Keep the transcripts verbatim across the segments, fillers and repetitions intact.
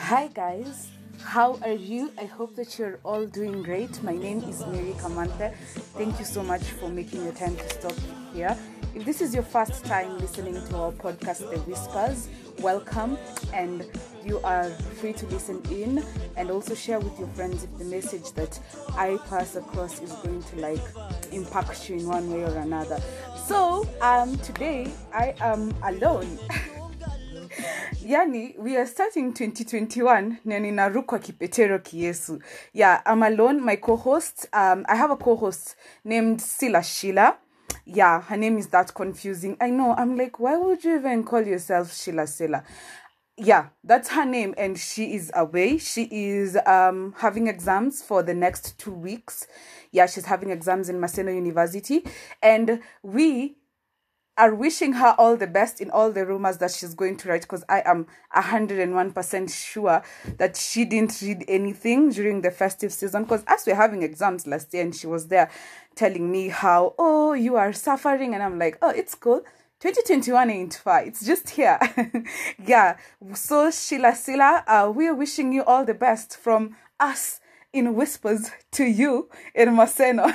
Hi guys, how are you? I hope that you're all doing great. My name is Mary Kamante. Thank you so much for making the time to stop here. If this is your first time listening to our podcast, The Whispers, welcome, and you are free to listen in and also share with your friends if the message that I pass across is going to like impact you in one way or another. So, um, today I am alone. Yani, we are starting twenty twenty-one na ninarukwa kipetero kiyesu. Yeah, I'm alone. My co-host, um, I have a co-host named Sila Sheila. Yeah, her name is that confusing. I know, I'm like, why would you even call yourself Sheila Sila? Yeah, that's her name, and she is away. She is um having exams for the next two weeks. Yeah, she's having exams in Maseno University, and we are wishing her all the best in all the rumors that she's going to write, because I am one hundred one percent sure that she didn't read anything during the festive season, because as we're having exams last year and she was there telling me how, oh, you are suffering, and I'm like, oh, it's cool. twenty twenty-one ain't far. It's just here. Yeah. So Sheila Sila, uh, we are wishing you all the best from us in whispers to you in Maseno.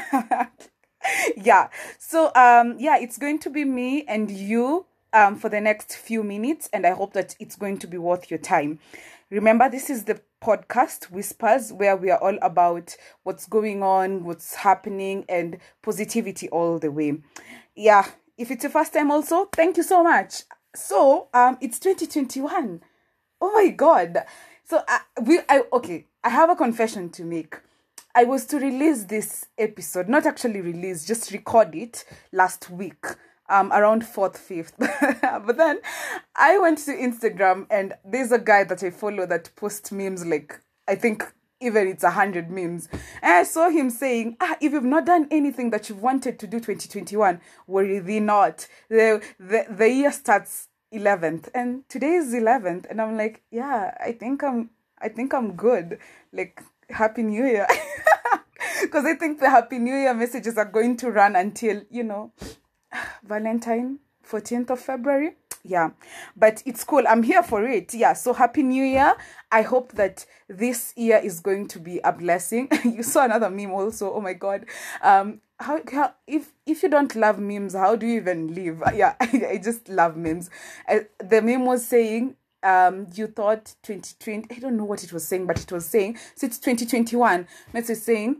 Yeah, so um yeah, it's going to be me and you um for the next few minutes, and I hope that it's going to be worth your time. Remember, this is the podcast Whispers, where we are all about what's going on, what's happening, and positivity all the way. Yeah, if it's your first time also, thank you so much. So um it's twenty twenty-one. Oh my god. So uh, we I okay, I have a confession to make. I was to release this episode, not actually release, just record it last week, um, around fourth, fifth. But then I went to Instagram, and there's a guy that I follow that posts memes, like, I think even it's a hundred memes. And I saw him saying, ah, if you've not done anything that you've wanted to do twenty twenty-one, worry thee not. The, the, the year starts eleventh, and today is eleventh. And I'm like, yeah, I think I'm, I think I'm good. Like, Happy New Year. Because I think the Happy New Year messages are going to run until, you know, Valentine, fourteenth of February. Yeah, but it's cool. I'm here for it. Yeah, so Happy New Year. I hope that this year is going to be a blessing. You saw another meme also. Oh my God. Um, how, how if if you don't love memes, how do you even live? Yeah, I, I just love memes. Uh, the meme was saying, um you thought twenty twenty, I don't know what it was saying, but it was saying, so it's twenty twenty-one, let's say saying,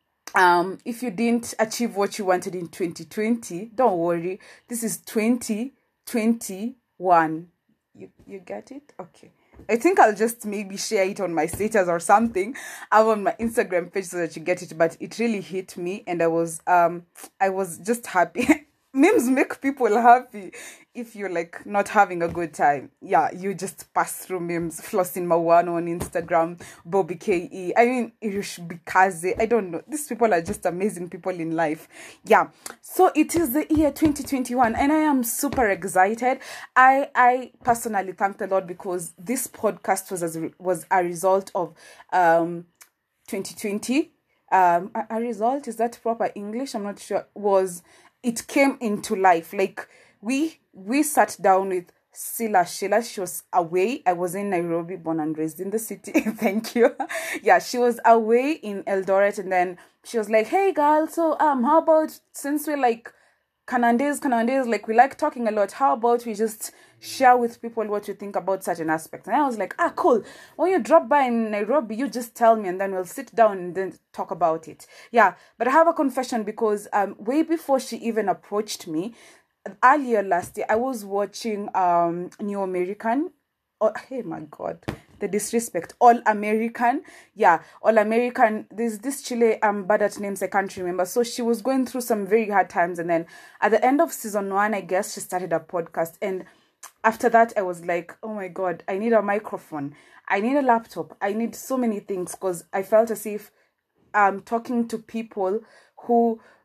um if you didn't achieve what you wanted in twenty twenty, don't worry, this is twenty twenty-one. You you get it? Okay, I think I'll just maybe share it on my status or something. I'm on my Instagram page so that you get it. But it really hit me, and I was um I was just happy. Memes make people happy. If you're like not having a good time, yeah, you just pass through memes. Flossing Mawano on Instagram, Bobby K E. I mean, Irish Bikaze. I don't know. These people are just amazing people in life. Yeah. So it is the year twenty twenty-one, and I am super excited. I I personally thank the Lord, because this podcast was as a, was a result of um twenty twenty. Um, a, a result, is that proper English? I'm not sure. Was It came into life. Like we we sat down with Sila Sheila. She was away. I was in Nairobi, born and raised in the city. Thank you. Yeah, she was away in Eldoret, and then she was like, "Hey, girl, so um, how about, since we're like Canandaise, Canandaise, like we like talking a lot, how about we just share with people what you think about certain aspects?" And I was like, ah, cool. When you drop by in Nairobi, you just tell me, and then we'll sit down and then talk about it. Yeah, but I have a confession, because um, way before she even approached me, earlier last year, I was watching um New American. Oh, hey, my God, the disrespect. All American. Yeah, All American. There's this Chile, um, bad at names, I can't remember. So she was going through some very hard times. And then at the end of season one, I guess, she started a podcast. And after that, I was like, oh my God, I need a microphone. I need a laptop. I need so many things, because I felt as if I'm talking to people who,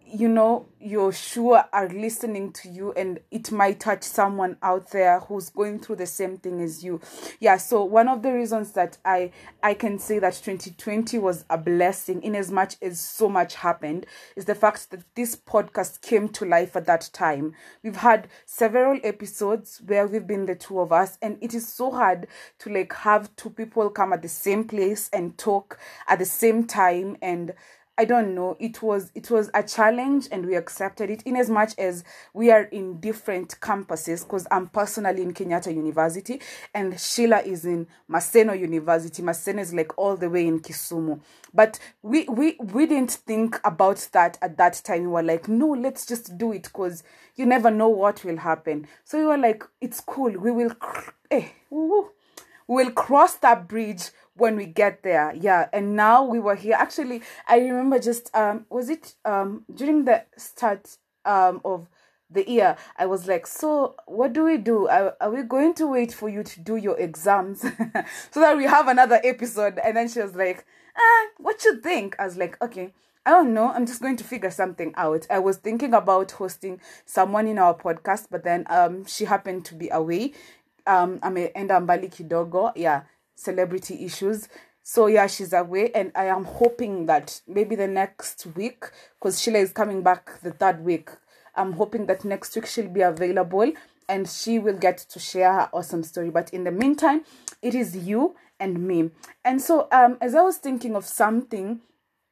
you know, you're sure are listening to you, and it might touch someone out there who's going through the same thing as you. Yeah, so one of the reasons that I I can say that twenty twenty was a blessing, in as much as so much happened, is the fact that this podcast came to life at that time. We've had several episodes where we've been the two of us, and it is so hard to like have two people come at the same place and talk at the same time. And I don't know, it was it was a challenge, and we accepted it, in as much as we are in different campuses, because I'm personally in Kenyatta University and Sheila is in Maseno University. Maseno is like all the way in Kisumu. But we we we didn't think about that at that time. We were like, no, let's just do it, because you never know what will happen. So we were like, it's cool. We will eh, we will cross that bridge when we get there. Yeah, and now we were here. Actually, I remember just um was it um during the start um of the year, I was like, so what do we do? Are, are we going to wait for you to do your exams so that we have another episode? And then she was like, ah, what you think? I was like, okay, I don't know, I'm just going to figure something out. I was thinking about hosting someone in our podcast, but then um she happened to be away. um ameenda mbali kidogo. Yeah, celebrity issues. So yeah, she's away, and I am hoping that maybe the next week, because Sheila is coming back the third week, I'm hoping that next week she'll be available and she will get to share her awesome story. But in the meantime, it is you and me. And so um as I was thinking of something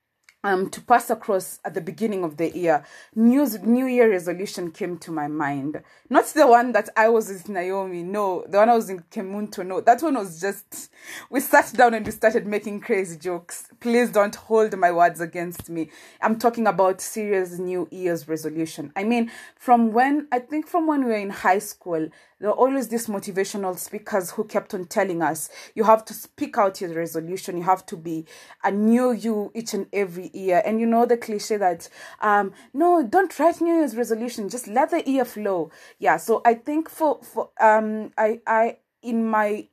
Um, to pass across at the beginning of the year, New, New Year resolution came to my mind. Not the one that I was with Naomi, no. The one I was in Kemunto, no. That one was just, we sat down and we started making crazy jokes. Please don't hold my words against me. I'm talking about serious New Year's resolution. I mean, from when, I think from when we were in high school, there were always these motivational speakers who kept on telling us, you have to speak out your resolution. You have to be a new you each and every year. And you know the cliche that, um, no, don't write New Year's resolution. Just let the year flow. Yeah, so I think for, for um, I, I, in my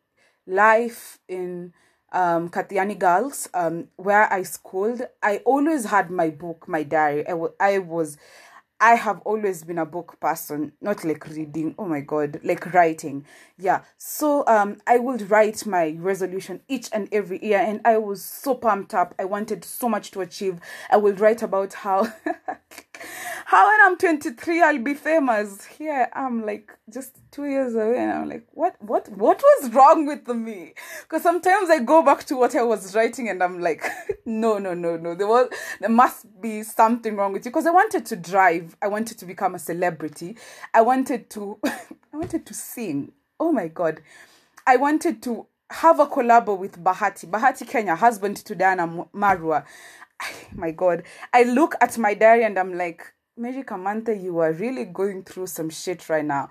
life in um, Katiani Girls, um, where I schooled, I always had my book, my diary. I, I was... I have always been a book person, not like reading. Oh my God, like writing. Yeah. So um, I would write my resolution each and every year, and I was so pumped up. I wanted so much to achieve. I would write about how, how when I'm twenty-three, I'll be famous. Here I'm like just two years away, and I'm like, what, what, what was wrong with me? Because sometimes I go back to what I was writing, and I'm like, no, no, no, no. There was, there must be something wrong with you. Because I wanted to drive. I wanted to become a celebrity. I wanted to, I wanted to sing. Oh my God. I wanted to have a collabo with Bahati. Bahati Kenya, husband to Diana Marua. My God. I look at my diary and I'm like, Mary Kamantha, you are really going through some shit right now.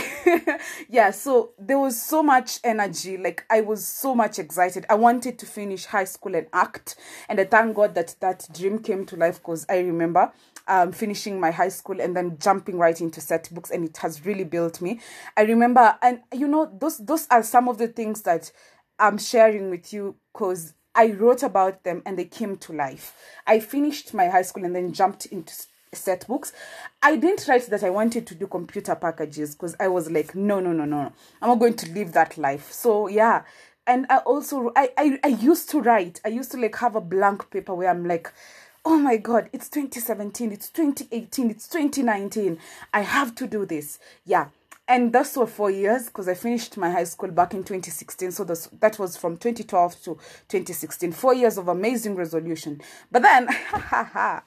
Yeah, so there was so much energy. Like, I was so much excited. I wanted to finish high school and act. And I thank God that that dream came to life, because I remember um, finishing my high school and then jumping right into set books. And it has really built me. I remember, and you know, those, those are some of the things that I'm sharing with you, because I wrote about them and they came to life. I finished my high school and then jumped into set books. I didn't write that I wanted to do computer packages, because I was like, no, no, no, no. I'm not going to live that life. So yeah. And I also, I, I, I used to write. I used to like have a blank paper where I'm like, oh my God, it's twenty seventeen, it's twenty eighteen, it's twenty nineteen. I have to do this. Yeah. And that's for four years, because I finished my high school back in twenty sixteen. So that's, that was from twenty twelve to twenty sixteen. Four years of amazing resolution. But then, ha ha ha.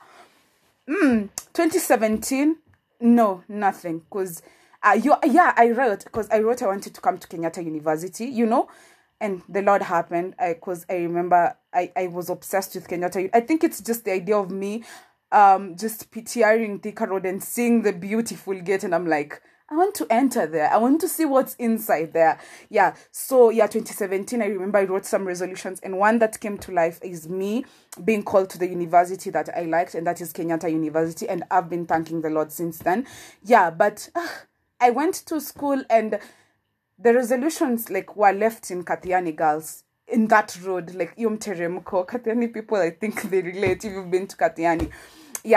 Mm, twenty seventeen, no, nothing. Because, uh, you, yeah, I wrote, because I wrote I wanted to come to Kenyatta University, you know, and the Lord happened. Because I, I remember I, I was obsessed with Kenyatta. I think it's just the idea of me um, just PTRing Thika Road and seeing the beautiful gate, and I'm like, I want to enter there. I want to see what's inside there. Yeah. So yeah, twenty seventeen, I remember I wrote some resolutions, and one that came to life is me being called to the university that I liked, and that is Kenyatta University. And I've been thanking the Lord since then. Yeah. But uh, I went to school, and the resolutions like were left in Katiani Girls, in that road, like Yom Teremko. Katiani people, I think they relate if you've been to Katiani. Yeah.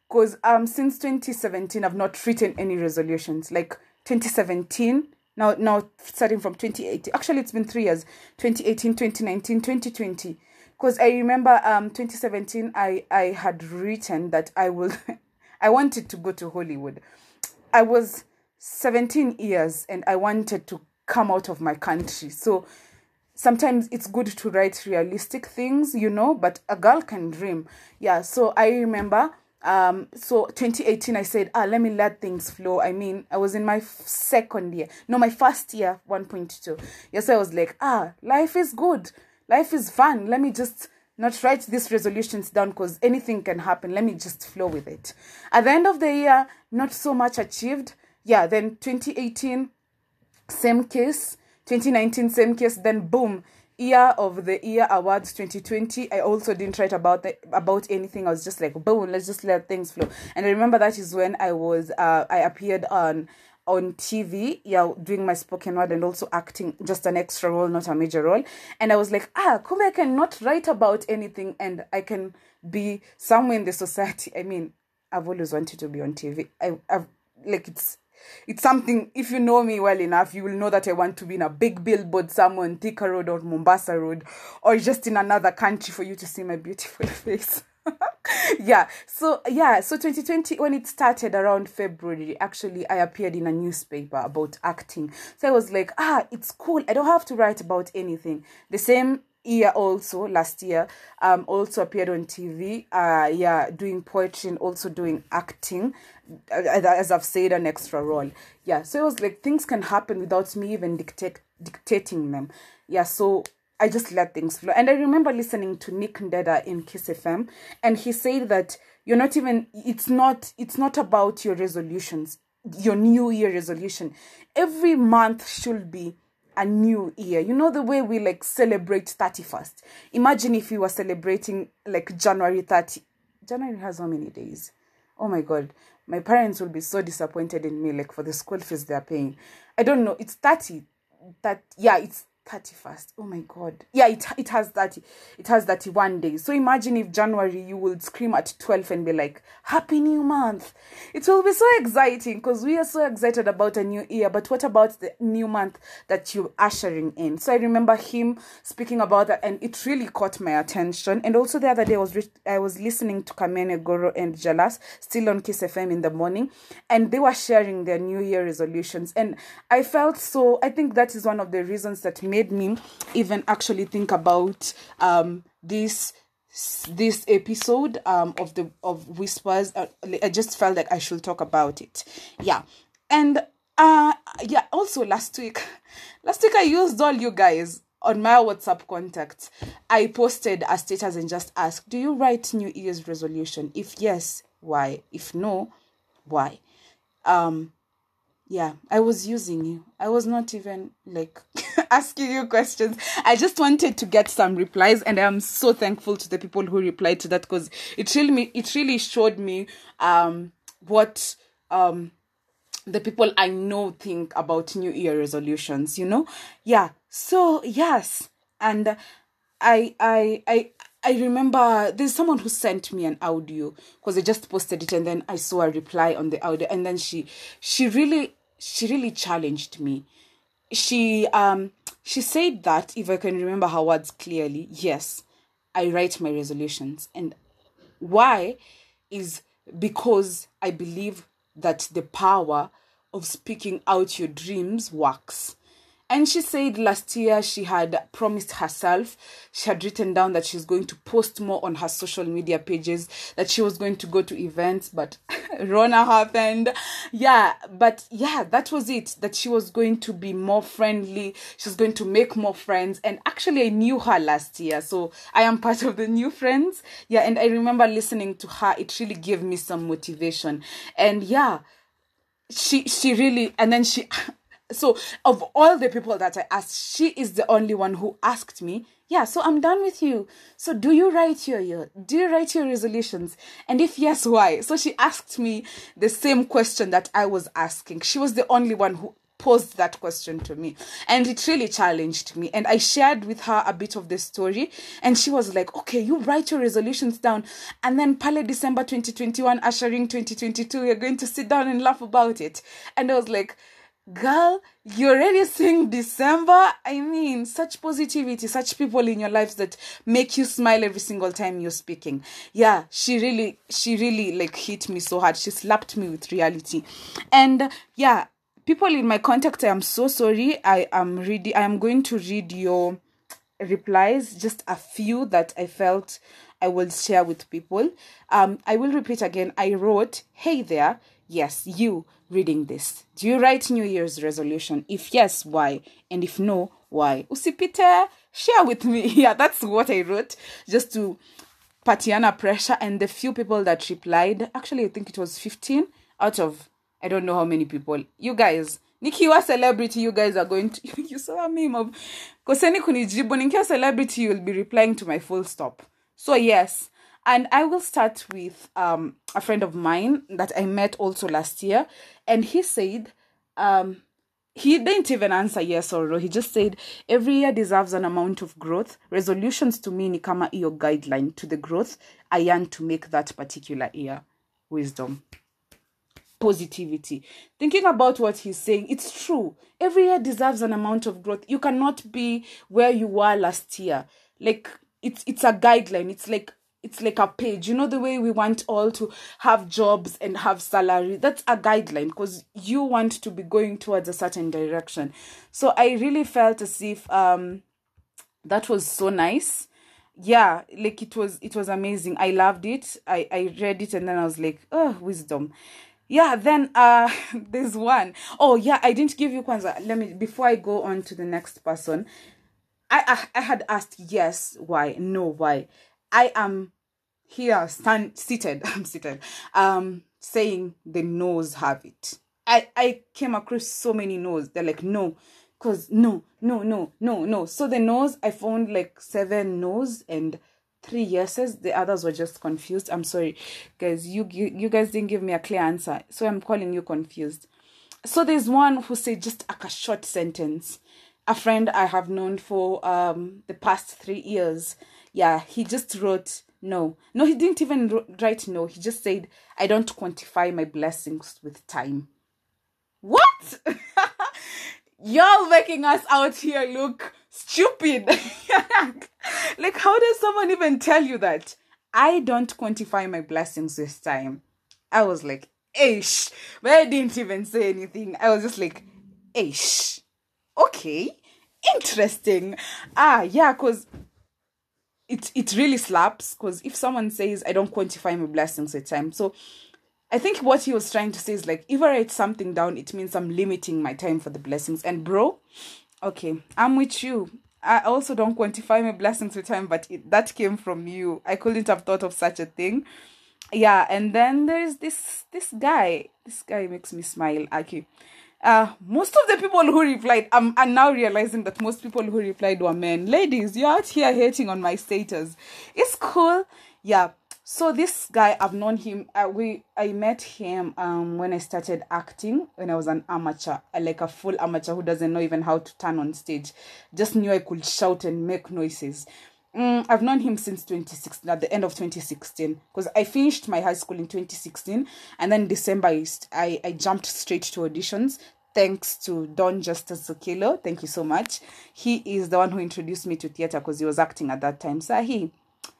Because um since twenty seventeen I've not written any resolutions. Like twenty seventeen, now now starting from twenty eighteen. Actually, it's been three years. twenty eighteen, twenty nineteen, twenty twenty. Because I remember um twenty seventeen I I had written that I will I wanted to go to Hollywood. I was seventeen years and I wanted to come out of my country. So sometimes it's good to write realistic things, you know, but a girl can dream. Yeah, so I remember, um, so twenty eighteen, I said, ah, let me let things flow. I mean, I was in my f- second year. No, my first year, one point two. Yes, so I was like, ah, life is good. Life is fun. Let me just not write these resolutions down because anything can happen. Let me just flow with it. At the end of the year, not so much achieved. Yeah, then twenty eighteen, same case. twenty nineteen, same case. Then boom, year of the year awards twenty twenty. I also didn't write about the, about anything. I was just like, boom, let's just let things flow. And I remember that is when I was uh I appeared on on T V, yeah, doing my spoken word and also acting, just an extra role, not a major role. And I was like, ah, come I can not write about anything and I can be somewhere in the society. I mean, I've always wanted to be on T V. I, I've like it's It's something, if you know me well enough, you will know that I want to be in a big billboard somewhere on Thika Road or Mombasa Road or just in another country for you to see my beautiful face. yeah, so yeah, so twenty twenty, when it started around February, actually, I appeared in a newspaper about acting. So I was like, ah, it's cool. I don't have to write about anything. The same year also, last year, um, also appeared on T V, uh, yeah, doing poetry and also doing acting, as I've said, an extra role. Yeah, so it was like things can happen without me even dictate, dictating them. Yeah, so I just let things flow. And I remember listening to Nick Ndeda in Kiss F M, and he said that you're not even, it's not, it's not about your resolutions, your New Year resolution. Every month should be a new year. You know the way we like celebrate thirty-first. Imagine if we were celebrating like January thirtieth. January has how many days? Oh my God. My parents will be so disappointed in me, like for the school fees they're paying. I don't know. It's thirty. That yeah, it's thirty-first. Oh my God. Yeah, it it has thirty. It has thirty-one days. So imagine if January you would scream at twelve and be like, Happy New Month. It will be so exciting because we are so excited about a new year. But what about the new month that you're ushering in? So I remember him speaking about that and it really caught my attention. And also the other day I was re- I was listening to Kamene Goro and Jalas, still on Kiss F M in the morning, and they were sharing their New Year resolutions. And I felt so, I think that is one of the reasons that made made me even actually think about um this this episode um of the of Whispers. uh, I just felt like I should talk about it. Yeah. And uh yeah, also last week last week I used all you guys on my WhatsApp contacts. I posted a status and just asked, do you write New Year's resolution? If yes, why? If no, why? um Yeah, I was using you. I was not even like asking you questions. I just wanted to get some replies, and I'm so thankful to the people who replied to that because it really it really showed me um what um the people I know think about New Year resolutions. You know, yeah. So yes, and I I I. I remember there's someone who sent me an audio because I just posted it and then I saw a reply on the audio, and then she she really she really challenged me. She um she said that, if I can remember her words clearly, yes, I write my resolutions. And why is because I believe that the power of speaking out your dreams works. And she said last year she had promised herself, she had written down that she's going to post more on her social media pages, that she was going to go to events, but Rona happened. Yeah, but yeah, that was it, that she was going to be more friendly, she was going to make more friends. And actually I knew her last year, so I am part of the new friends. Yeah, and I remember listening to her, it really gave me some motivation. And yeah, she she really, and then she... So of all the people that I asked, she is the only one who asked me, yeah, so I'm done with you. So do you write your, your do you write your resolutions? And if yes, why? So she asked me the same question that I was asking. She was the only one who posed that question to me, and it really challenged me. And I shared with her a bit of the story, and she was like, okay, you write your resolutions down, and then pale December twenty twenty-one, ushering twenty twenty-two, you're going to sit down and laugh about it. And I was like, girl, you're already seeing December. I mean, such positivity, such people in your lives that make you smile every single time you're speaking. Yeah, she really, she really like hit me so hard. She slapped me with reality. And yeah, people in my contact, I am so sorry. I am reading, I am going to read your replies, just a few that I felt I will share with people. Um, I will repeat again. I wrote, hey there. Yes, you reading this. Do you write New Year's resolution? If yes, why? And if no, why? Usipite, share with me. Yeah, that's what I wrote, just to patiana pressure. And the few people that replied, actually, I think it was fifteen out of, I don't know how many people. You guys, nikiwa celebrity, you guys are going to, you saw a meme of, koseni kunijibu, nikiwa celebrity, you'll be replying to my full stop. So yes. And I will start with um, a friend of mine that I met also last year. And he said, um, he didn't even answer yes or no. He just said, every year deserves an amount of growth. Resolutions to me ni kama iyo guideline to the growth I yearn to make that particular year. Wisdom. Positivity. Thinking about what he's saying, it's true. Every year deserves an amount of growth. You cannot be where you were last year. Like, it's it's a guideline. It's like, It's like a page, you know, the way we want all to have jobs and have salary. That's a guideline because you want to be going towards a certain direction. So I really felt as if um that was so nice. Yeah, like it was it was amazing. I loved it. I, I read it and then I was like, oh, wisdom. Yeah, then uh there's one. Oh yeah, I didn't give you kwanza. Let me, before I go on to the next person, I I, I had asked yes, why, no, why. I am here, stand seated. I'm seated. Um, saying the no's have it. I I came across so many no's. They're like no, cause no, no, no, no, no. So the no's, I found like seven no's and three yeses. The others were just confused. I'm sorry, guys. You you, you guys didn't give me a clear answer, so I'm calling you confused. So there's one who said just like a short sentence. A friend I have known for um the past three years. Yeah, he just wrote no. No, he didn't even write no. He just said, I don't quantify my blessings with time. What? Y'all making us out here look stupid. Like, how does someone even tell you that? I don't quantify my blessings with time. I was like, eish. But I didn't even say anything. I was just like, eish. Okay. Interesting. Ah, yeah, because it it really slaps, because if someone says I don't quantify my blessings at time, so I think what he was trying to say is like, if I write something down, it means I'm limiting my time for the blessings. And bro, okay, I'm with you. I also don't quantify my blessings with time, but it, that came from you. I couldn't have thought of such a thing. Yeah, and then there's this this guy. This guy makes me smile. Okay. Uh, most of the people who replied, I'm, I'm now realizing that most people who replied were men. Ladies, you're out here hating on my status. It's cool. Yeah. So this guy, I've known him. Uh, we I met him um when I started acting, when I was an amateur, like a full amateur who doesn't know even how to turn on stage. Just knew I could shout and make noises. Mm, I've known him since twenty sixteen, at the end of twenty sixteen, because I finished my high school in twenty sixteen, and then December I, I jumped straight to auditions, thanks to Don Justice Zokilo. Thank you so much. He is the one who introduced me to theater because he was acting at that time. So he,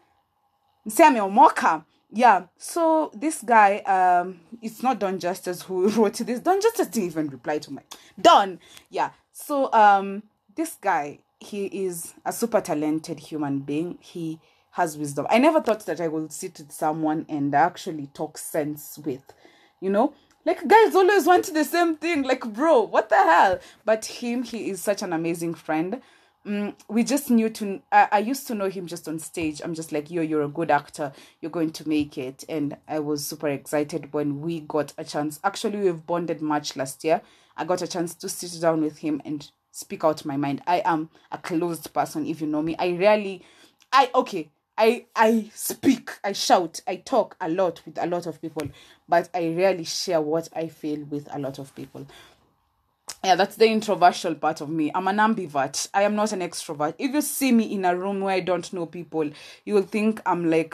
Samuel Moka. Yeah, so this guy, um, it's not Don Justice who wrote this. Don Justice didn't even reply to my Don. Yeah, so um, this guy, he is a super talented human being. He has wisdom. I never thought that I would sit with someone and actually talk sense with, you know, like guys always want the same thing. Like, bro, what the hell? But him, he is such an amazing friend. Mm, we just knew to, I, I used to know him just on stage. I'm just like, yo, you're a good actor. You're going to make it. And I was super excited when we got a chance. Actually, we've bonded much last year. I got a chance to sit down with him and speak out my mind. I am a closed person, if you know me. I rarely, I, okay, I, I speak, I shout, I talk a lot with a lot of people, but I rarely share what I feel with a lot of people. Yeah, that's the introversion part of me. I'm an ambivert. I am not an extrovert. If you see me in a room where I don't know people, you will think I'm like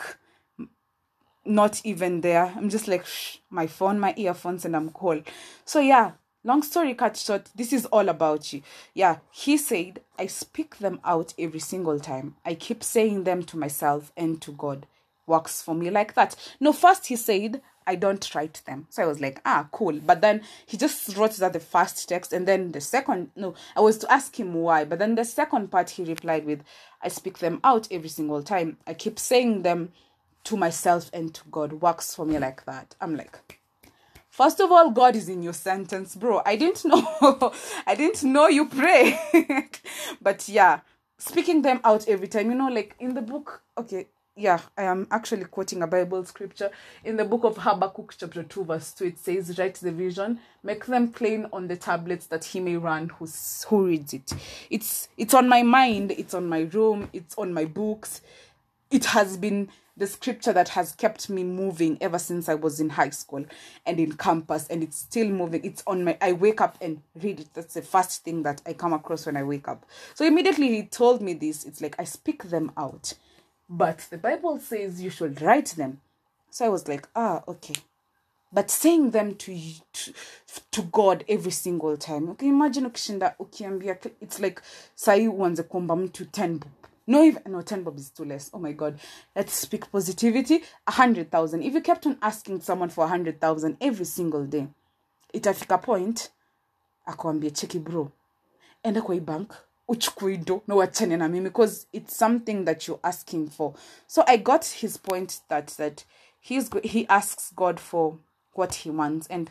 not even there. I'm just like, shh, my phone, my earphones, and I'm cool. So yeah, long story cut short, this is all about you. Yeah, he said, I speak them out every single time. I keep saying them to myself and to God. Works for me like that. No, first he said, I don't write them. So I was like, ah, cool. But then he just wrote that the first text, and then the second, no, I was to ask him why. But then the second part he replied with, I speak them out every single time. I keep saying them to myself and to God. Works for me like that. I'm like, first of all, God is in your sentence, bro. I didn't know. I didn't know you pray. But yeah, speaking them out every time, you know, like in the book, okay, yeah, I am actually quoting a Bible scripture. In the book of Habakkuk chapter two verse two, it says, write the vision, make them plain on the tablets that he may run who, who reads it. It's, it's on my mind, it's on my room, it's on my books. It has been the scripture that has kept me moving ever since I was in high school and in campus, and it's still moving. It's on my, I wake up and read it. That's the first thing that I come across when I wake up. So immediately he told me this. It's like, I speak them out. But the Bible says you should write them. So I was like, ah, okay. But saying them to to, to God every single time. Okay, imagine ukishinda ukiambia, it's like sai uanze kuomba mtu ten bob. No, even, no, ten bob is too less. Oh my God. Let's speak positivity. A hundred thousand. If you kept on asking someone for a hundred thousand every single day, itafika point, akwambia cheki bro, enda kwa hii bank, uchukue no wachane na mimi, because it's something that you're asking for. So I got his point that that he's he asks God for what he wants, and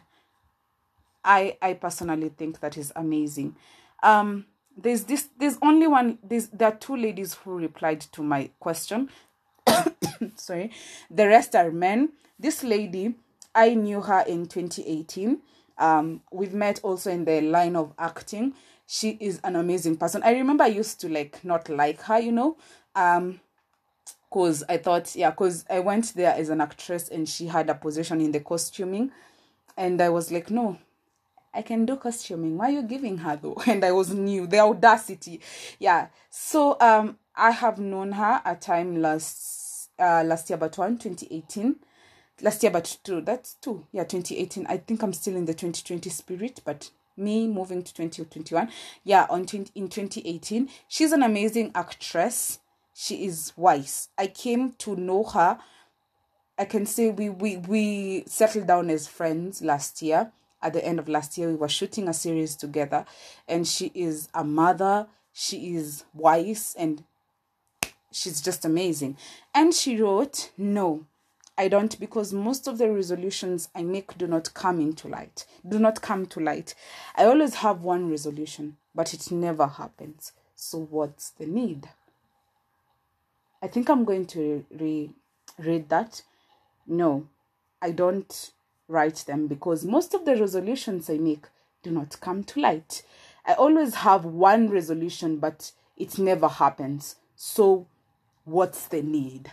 I I personally think that is amazing. Um, there's this there's only one there's there are two ladies who replied to my question. Sorry, the rest are men. This lady, I knew her in twenty eighteen. Um, we've met also in the line of acting. She is an amazing person. I remember I used to like not like her, you know, um, cause I thought, yeah, cause I went there as an actress and she had a position in the costuming, and I was like, no, I can do costuming. Why are you giving her though? And I was new, the audacity, yeah. So um, I have known her a time last uh last year, but one twenty eighteen. Last year, but two. That's two. Yeah, twenty eighteen. I think I'm still in the twenty twenty spirit, but me moving to twenty twenty-one. Yeah, on twenty, in twenty eighteen. She's an amazing actress. She is wise. I came to know her. I can say we we we settled down as friends last year. At the end of last year, we were shooting a series together, and she is a mother. She is wise, and she's just amazing. And she wrote, no, I don't, because most of the resolutions I make do not come into light. Do not come to light. I always have one resolution, but it never happens. So what's the need? I think I'm going to re- read that. No, I don't write them because most of the resolutions I make do not come to light. I always have one resolution, but it never happens. So what's the need?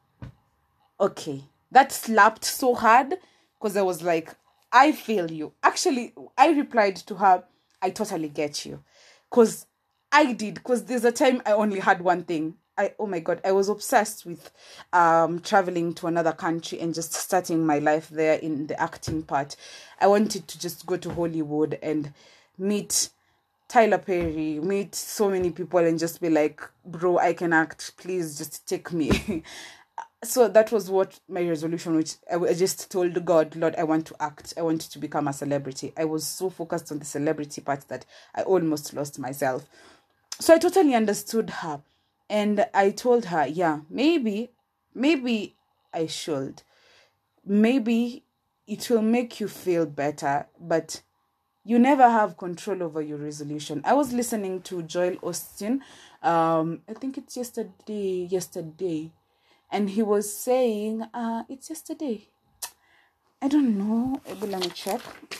Okay. That slapped so hard because I was like, I feel you. Actually, I replied to her, I totally get you. Because I did. Because there's a time I only had one thing. I oh my God, I was obsessed with um traveling to another country and just starting my life there in the acting part. I wanted to just go to Hollywood and meet Tyler Perry, meet so many people and just be like, bro, I can act. Please just take me. So that was what my resolution, which I just told God, Lord, I want to act. I want to become a celebrity. I was so focused on the celebrity part that I almost lost myself. So I totally understood her. And I told her, yeah, maybe, maybe I should. Maybe it will make you feel better, but you never have control over your resolution. I was listening to Joel Osteen. Um, I think it's yesterday, yesterday. And he was saying, uh, it's yesterday. I don't know. Let me check.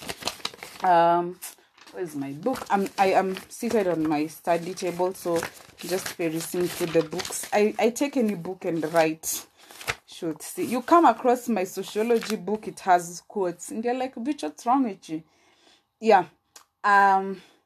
Um, where's my book? I'm, I am seated on my study table, so just perusing through the books. I, I take any book and write. Should see. You come across my sociology book, it has quotes. And you're like, bitch, what's wrong with you? Yeah. Um,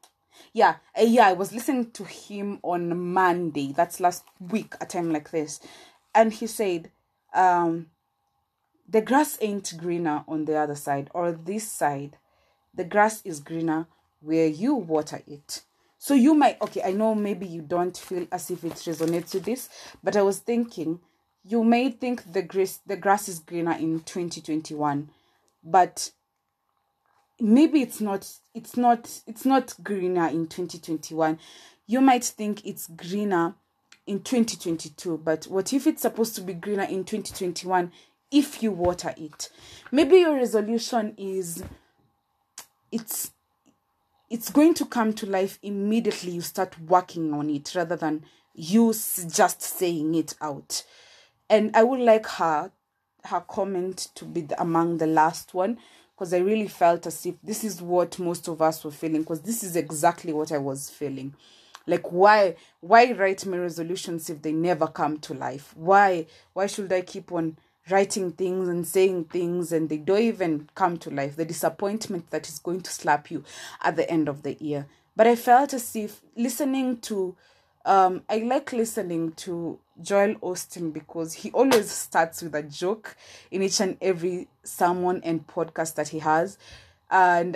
Yeah, uh, yeah, I was listening to him on Monday. That's last week, a time like this. And he said, um, the grass ain't greener on the other side or this side. The grass is greener where you water it. So you might, okay, I know maybe you don't feel as if it resonates with this, but I was thinking, you may think the grass, the grass is greener in twenty twenty-one, but maybe it's not, it's not, it's not greener in twenty twenty-one. You might think it's greener in twenty twenty-two, but what if it's supposed to be greener in twenty twenty-one if you water it? Maybe your resolution is, it's, it's going to come to life immediately you start working on it rather than you just saying it out. And I would like her her comment to be the, among the last one, because I really felt as if this is what most of us were feeling, because this is exactly what I was feeling. Like, why why write my resolutions if they never come to life? Why why should I keep on writing things and saying things and they don't even come to life? The disappointment that is going to slap you at the end of the year. But I felt as if listening to, um, I like listening to Joel Osteen because he always starts with a joke in each and every sermon and podcast that he has. And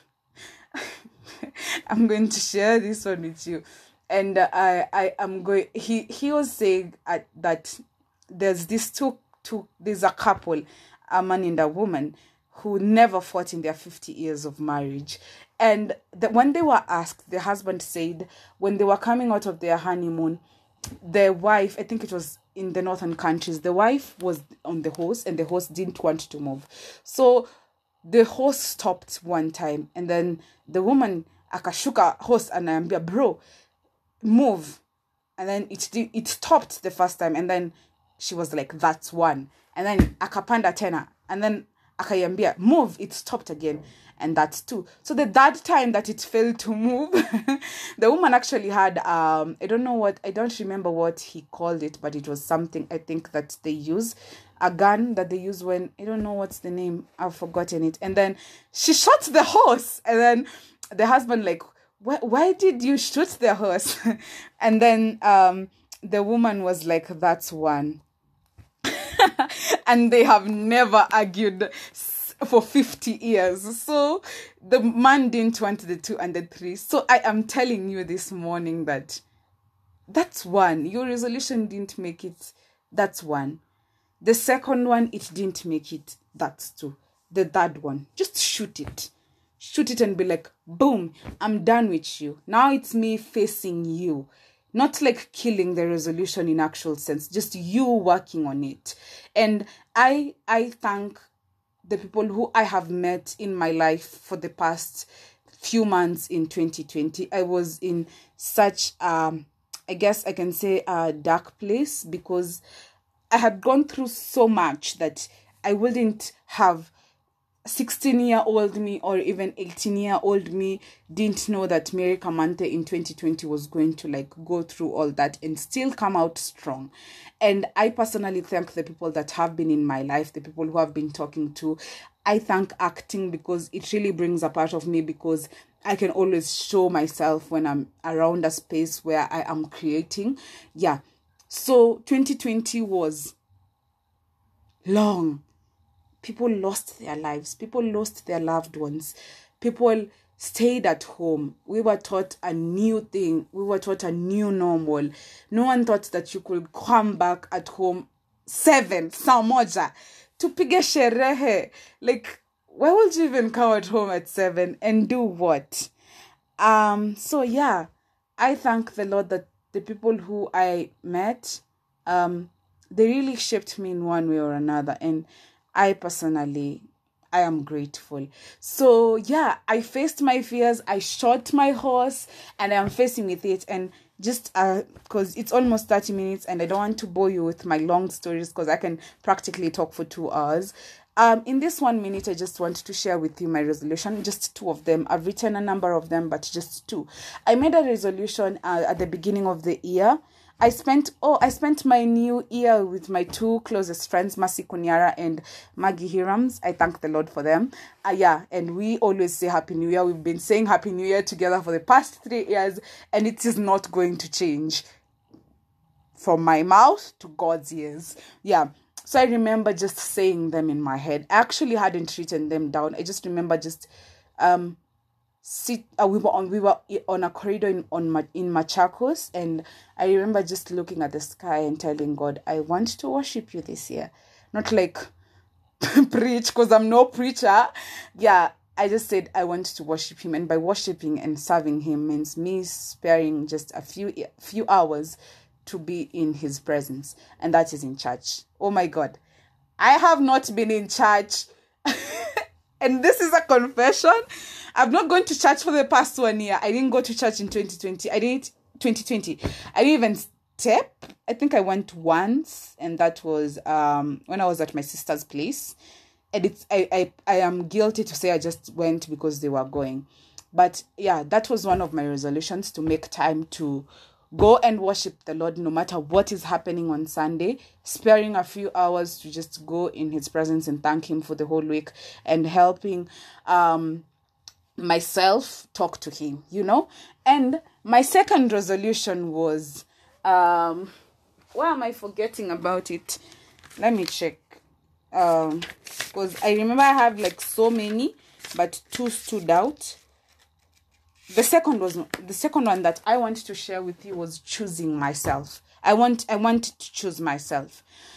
I'm going to share this one with you. And uh, I, I am going, he, he was saying uh, that there's this two To, there's a couple, a man and a woman, who never fought in their fifty years of marriage. And the, when they were asked, the husband said when they were coming out of their honeymoon, the wife, I think it was in the northern countries, the wife was on the horse and the horse didn't want to move. So the horse stopped one time and then the woman akashuka horse anaambia, bro, move. And then it it stopped the first time and then she was like, that's one. And then akapanda tena. And then akayambia, move. It stopped again. And that's two. So the third time that it failed to move, the woman actually had, um, I don't know what, I don't remember what he called it, but it was something I think that they use. A gun that they use when, I don't know what's the name. I've forgotten it. And then she shot the horse. And then the husband like, why, why did you shoot the horse? And then um, the woman was like, that's one. And they have never argued for fifty years. So the man didn't want the two and the three. So I am telling you this morning that that's one. Your resolution didn't make it. That's one. The second one, it didn't make it. That's two. The third one, just shoot it. Shoot it and be like, boom, I'm done with you. Now it's me facing you. Not like killing the resolution in actual sense, just you working on it. And I I thank the people who I have met in my life for the past few months in twenty twenty. I was in such, um, I guess I can say, a dark place because I had gone through so much that I wouldn't have sixteen-year-old me or even eighteen-year-old me didn't know that Mary Kamante in twenty twenty was going to like go through all that and still come out strong. And I personally thank the people that have been in my life, the people who have been talking to. I thank acting because it really brings a part of me because I can always show myself when I'm around a space where I am creating. Yeah. So twenty twenty was long. People lost their lives. People lost their loved ones. People stayed at home. We were taught a new thing. We were taught a new normal. No one thought that you could come back at home seven, saa moja, tupige sherehe. Like, why would you even come at home at seven and do what? Um. So yeah, I thank the Lord that the people who I met, um, they really shaped me in one way or another, and I personally, I am grateful. So yeah, I faced my fears. I shot my horse and I'm facing with it. And just uh, because it's almost thirty minutes and I don't want to bore you with my long stories because I can practically talk for two hours. Um, in this one minute, I just want to share with you my resolution, just two of them. I've written a number of them, but just two. I made a resolution uh, at the beginning of the year. I spent oh I spent my new year with my two closest friends, Masi Kunyara and Maggie Hirams. I thank the Lord for them. Uh, yeah, and we always say Happy New Year. We've been saying Happy New Year together for the past three years, and it is not going to change. From my mouth to God's ears. Yeah. So I remember just saying them in my head. I actually hadn't written them down. I just remember just um sit uh, we were on we were on a corridor in on in Machakos, and I remember just looking at the sky and telling God, I want to worship you this year. Not like preach, because I'm no preacher. Yeah, I just said I want to worship him, and by worshiping and serving him means me sparing just a few few hours to be in his presence, and that is in church. Oh my God, I have not been in church, and this is a confession. I've not gone to church for the past one year. I didn't go to church in twenty twenty. I didn't twenty twenty. I didn't even step. I think I went once, and that was um when I was at my sister's place. And it's I I I am guilty to say I just went because they were going, but yeah, that was one of my resolutions, to make time to go and worship the Lord no matter what is happening on Sunday, sparing a few hours to just go in his presence and thank him for the whole week, and helping um myself talk to him, you know. And my second resolution was um why am I forgetting about it? Let me check. Um because I remember I have like so many, but two stood out. The second was the second one that I want to share with you was choosing myself. I want I wanted to choose myself.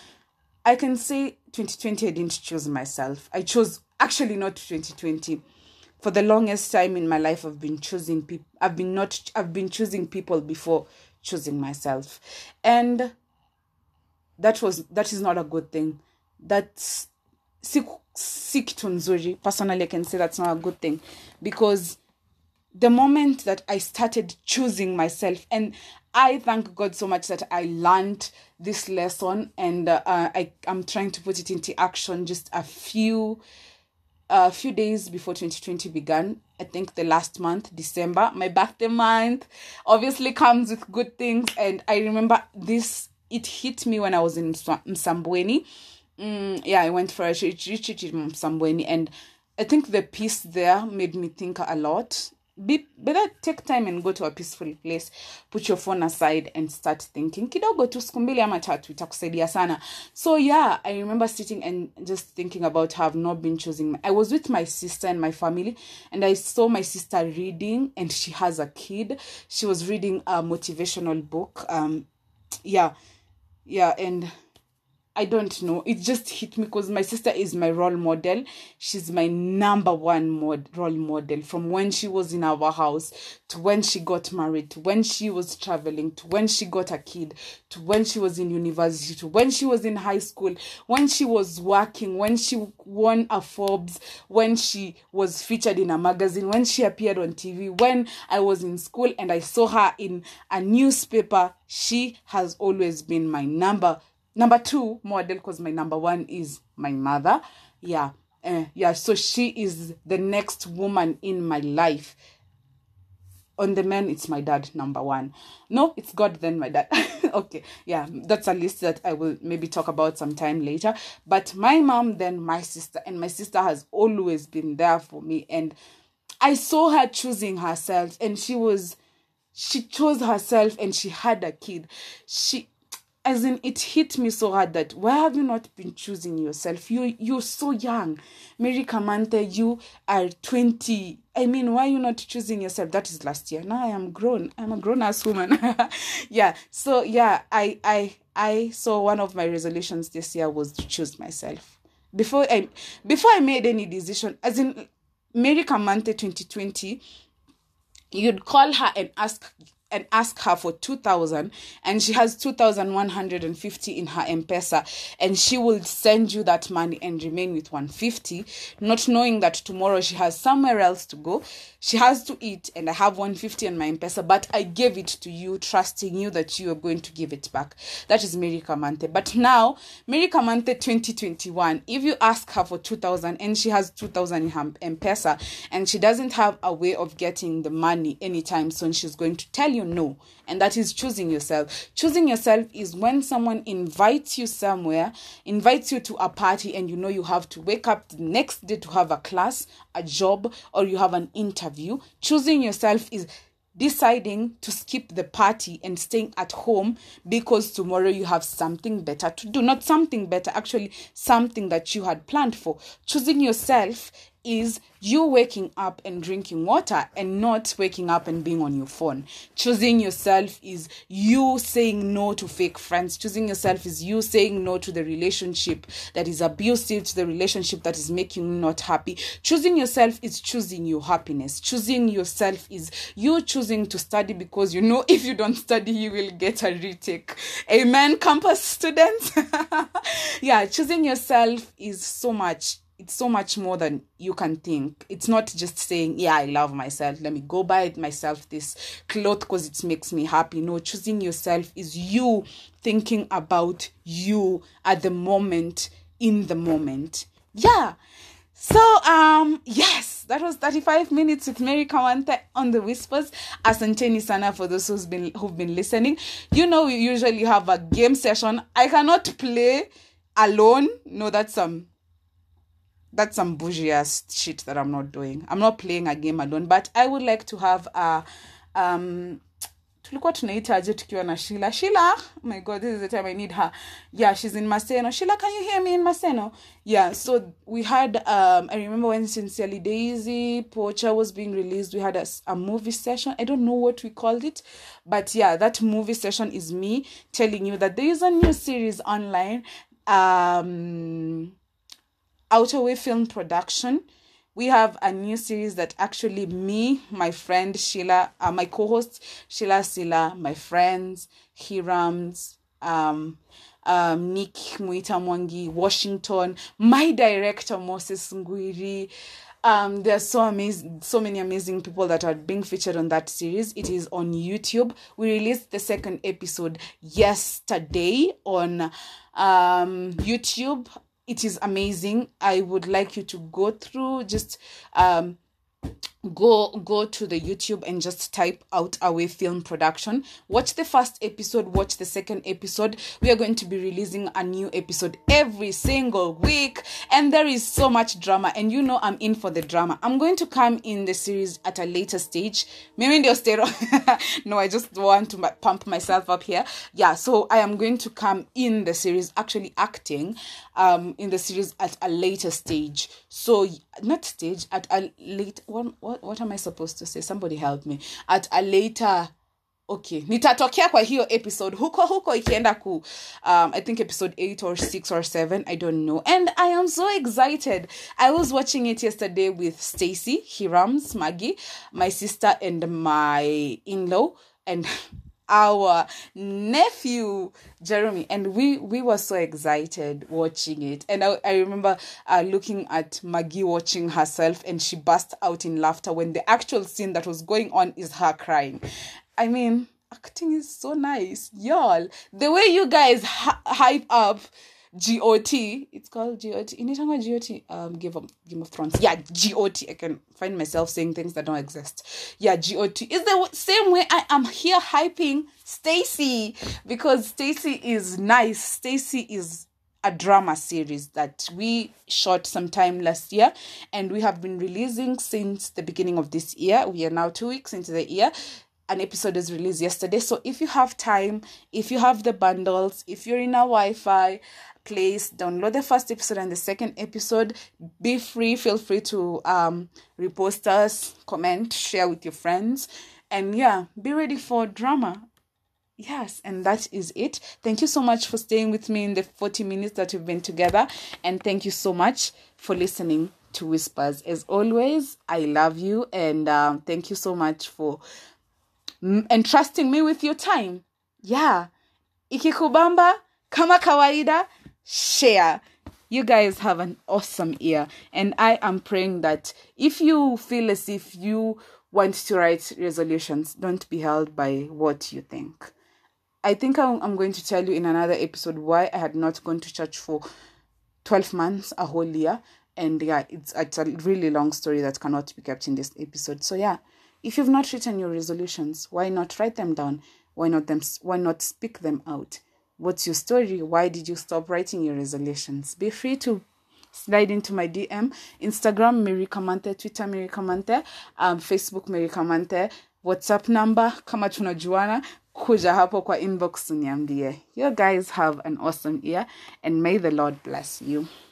I can say twenty twenty I didn't choose myself. I chose actually not twenty twenty. For the longest time in my life, I've been choosing people. I've been not I've been choosing people before choosing myself. And that was that is not a good thing. That's sick sick to nzuri. Personally, I can say that's not a good thing, because the moment that I started choosing myself, and I thank God so much that I learned this lesson, and uh, I am trying to put it into action just a few a few days before twenty twenty began. I think the last month, December, my birthday month, obviously comes with good things. And I remember this, it hit me when I was in Msambweni. Mm, yeah, I went for a retreat in Msambweni, and I think the peace there made me think a lot. Be better take time and go to a peaceful place. Put your phone aside and start thinking. Kidogo tu siku mbili ama tatu itakusaidia sana. So yeah, I remember sitting and just thinking about how I've not been choosing. I was with my sister and my family, and I saw my sister reading, and she has a kid. She was reading a motivational book. Um, yeah, yeah, and I don't know. It just hit me because my sister is my role model. She's my number one mod, role model, from when she was in our house, to when she got married, to when she was traveling, to when she got a kid, to when she was in university, to when she was in high school, when she was working, when she won a Forbes, when she was featured in a magazine, when she appeared on T V, when I was in school and I saw her in a newspaper. She has always been my number Number two model, because my number one is my mother. Yeah. Uh, yeah. So she is the next woman in my life. On the men, it's my dad, number one. No, it's God, then my dad. Okay. Yeah. That's a list that I will maybe talk about sometime later. But my mom, then my sister. And my sister has always been there for me. And I saw her choosing herself. And she was, she chose herself, and she had a kid. She... As in, it hit me so hard that, why have you not been choosing yourself? You, you're so young. Mary Kamante, you are twenty. I mean, why are you not choosing yourself? That is last year. Now I am grown. I'm a grown-ass woman. Yeah. So, yeah, I, I, I saw one of my resolutions this year was to choose myself. Before I, before I made any decision, as in, Mary Kamante twenty twenty, you'd call her and ask and ask her for two thousand, and she has two thousand one hundred fifty in her M-Pesa, and she will send you that money and remain with one hundred fifty, not knowing that tomorrow she has somewhere else to go. She has to eat, and I have one hundred fifty on my M-Pesa, but I gave it to you, trusting you that you are going to give it back. That is Mary Kamante. But now, Mary Kamante twenty twenty-one, if you ask her for two thousand and she has two thousand in her M-Pesa, and she doesn't have a way of getting the money anytime soon, she's going to tell you no. And that is choosing yourself. Choosing yourself is when someone invites you somewhere, invites you to a party, and you know you have to wake up the next day to have a class, a job, or you have an interview. Choosing yourself is deciding to skip the party and staying at home because tomorrow you have something better to do. Not something better, actually something that you had planned for. Choosing yourself is you waking up and drinking water and not waking up and being on your phone. Choosing yourself is you saying no to fake friends. Choosing yourself is you saying no to the relationship that is abusive, to the relationship that is making you not happy. Choosing yourself is choosing your happiness. Choosing yourself is you choosing to study because you know if you don't study, you will get a retake. Amen, campus students. Yeah, choosing yourself is so much. It's so much more than you can think. It's not just saying, yeah, I love myself. Let me go buy myself this cloth because it makes me happy. No, choosing yourself is you thinking about you at the moment, in the moment. Yeah. So, um, yes, that was thirty-five minutes with Mary Kawante on the Whispers. Asanteni sana for those who's been, who've been listening. You know, we usually have a game session. I cannot play alone. No, that's some... Um, That's some bougie ass shit that I'm not doing. I'm not playing a game alone, but I would like to have a um tulikuwa tunaita aje tukiwa na Sheila. Sheila, oh my God, this is the time I need her. Yeah, she's in Maseno. Sheila, can you hear me in Maseno? Yeah, so we had um I remember when Sincerely Daisy Pocha was being released, we had a, a movie session. I don't know what we called it, but yeah, that movie session is me telling you that there is a new series online. Um Outer Way Film Production. We have a new series that actually me, my friend Sheila, uh, my co-host Sheila Sila, my friends Hirams, um, um, Nick Muita Mwangi, Washington, my director Moses Nguiri. Um, there are so amazing, so many amazing people that are being featured on that series. It is on YouTube. We released the second episode yesterday on um, YouTube. It is amazing. I would like you to go through, just um, go go to the YouTube and just type out Away Film Production. Watch the first episode, watch the second episode. We are going to be releasing a new episode every single week, and there is so much drama, and you know I'm in for the drama. I'm going to come in the series at a later stage. Maybe ndio stero. No, I just want to pump myself up here. Yeah, so I am going to come in the series, actually acting um in the series at a later stage. So not stage, at a late what what what am I supposed to say? Somebody help me. At a later, okay, nitatokea kwa hiyo episode huko huko ikienda ku um I think episode eight or six or seven, I don't know. And I am so excited. I was watching it yesterday with Stacy, Hirams, Maggie, my sister, and my in-law, and our nephew Jeremy, and we we were so excited watching it. And I, I remember uh, looking at Maggie watching herself, and she burst out in laughter when the actual scene that was going on is her crying. I mean, acting is so nice, y'all. The way you guys ha- hype up G O T, it's called G O T. Initangwa G O T. Um, Game of Game of Thrones. Yeah, G O T. I can find myself saying things that don't exist. Yeah, G O T is the same way I am here hyping Stacy, because Stacy is nice. Stacy is a drama series that we shot sometime last year, and we have been releasing since the beginning of this year. We are now two weeks into the year. An episode is released yesterday. So if you have time, if you have the bundles, if you're in a Wi-Fi place, download the first episode and the second episode. Be free. Feel free to um repost us, comment, share with your friends. And yeah, be ready for drama. Yes, and that is it. Thank you so much for staying with me in the forty minutes that we've been together. And thank you so much for listening to Whispers. As always, I love you. And um, thank you so much for entrusting me with your time. Yeah. Ikikubamba, kama kawaida, share. You guys have an awesome year. And I am praying that if you feel as if you want to write resolutions, don't be held by what you think. I think I'm, I'm going to tell you in another episode why I had not gone to church for twelve months, a whole year. And yeah, it's, it's a really long story that cannot be kept in this episode. So yeah. If you've not written your resolutions, why not write them down? Why not them? Why not speak them out? What's your story? Why did you stop writing your resolutions? Be free to slide into my D M, Instagram Mary Kamante, Twitter Mary Kamante, um, Facebook Mary Kamante, WhatsApp number kama tunajuana, kuja hapo kwa inbox uniambie. You guys have an awesome year and may the Lord bless you.